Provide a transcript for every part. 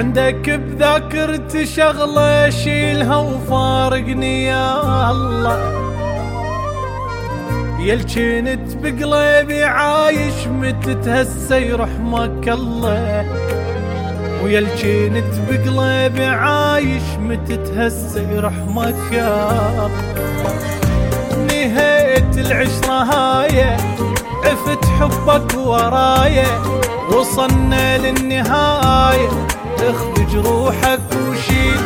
عندك بذاكرتي شغلة شيلها وفارقني يا الله، يل جنت بقلبي عايش متى تهسى يرحمك الله، ويل جنت بقلبي عايش متى تهسى يرحمك يا الله. نهاية العشرة هاي عفت حبك ورايا، وصلنا للنهاية اخذ جروحك وشيل،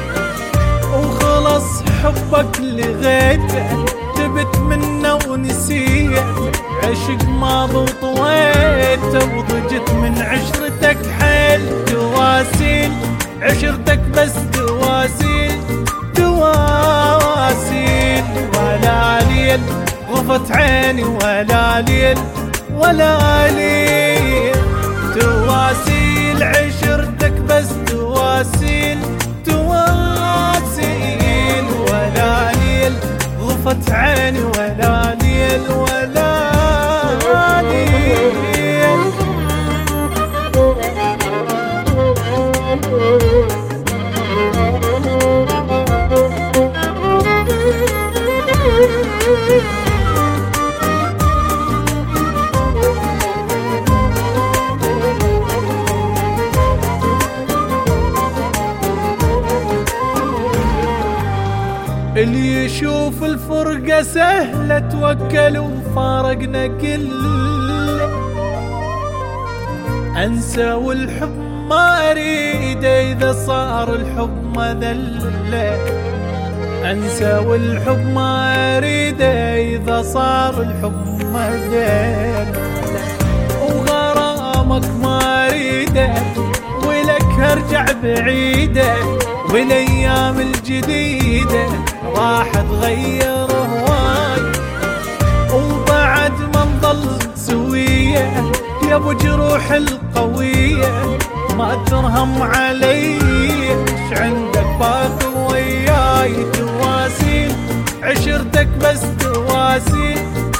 وخلص حبك لغيته تبت منه ونسيه، عشق ماضي وطويته وضجت من عشرتك حيل تواسيل، عشرتك بس تواسيل تواسيل، ولا ليل غفت عيني ولا ليل ولا ليل، تواسيل عشرتك بس تواسيل تواسيل، ولا ليل غفت عيني ولا ليل ولا ليل. اللي يشوف الفرقة سهلة توكل وفارقنا كله، انسى والحب ما اريده اذا صار الحب مذلة، انسى والحب ما اريده اذا صار الحب مذلة، وغرامك ما اريده ولك ارجع بعيده، والايام الجديده راح تغير هواي، وبعد ما نضل سويه يا ابو جروح القويه ما ترهم علي، ايش عندك باقي وياي تواسيل، عشرتك بس تواسيل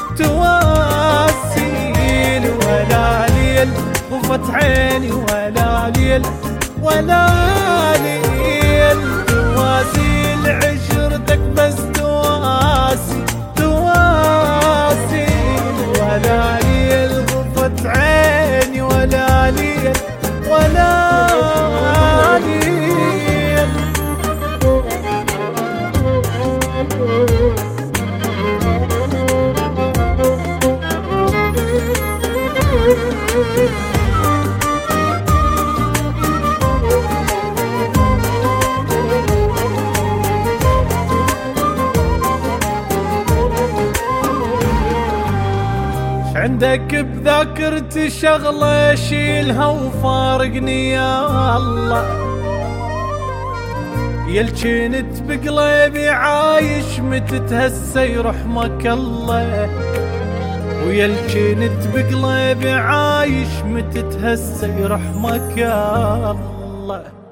تواسيل، ولا ليل غفت عيني ولا ليل ولا ليل، تواسيل عشرتك بس تواسيل تواسيل، ولا ليل غفت عيني ولا ليل ولا ليل. عندك بذاكرتي شغلة شيلها وفارقني يا الله، يل جنت بقلبي عايش متى تهسى يرحمك الله، ويل جنت بقلبي عايش متى تهسى يرحمك يا الله.